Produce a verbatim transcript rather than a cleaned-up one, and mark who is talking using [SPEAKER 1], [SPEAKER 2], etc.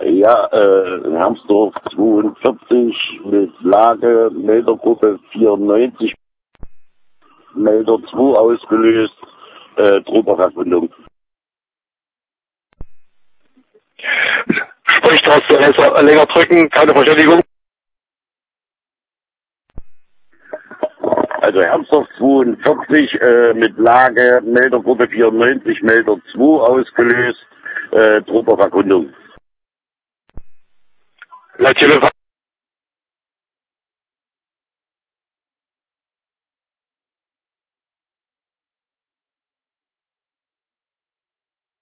[SPEAKER 1] Ja, äh, Hermsdorf zweiundvierzig mit Lage, Meldergruppe vierundneunzig, Melder zwei ausgelöst, äh, Trupperverkundung.
[SPEAKER 2] Sprich, hast du länger, länger drücken, keine Verständigung?
[SPEAKER 1] Also Hermsdorf zweiundvierzig äh, mit Lage, Meldergruppe vierundneunzig, Melder zwei ausgelöst, äh, Trupperverkundung.
[SPEAKER 2] La Telefon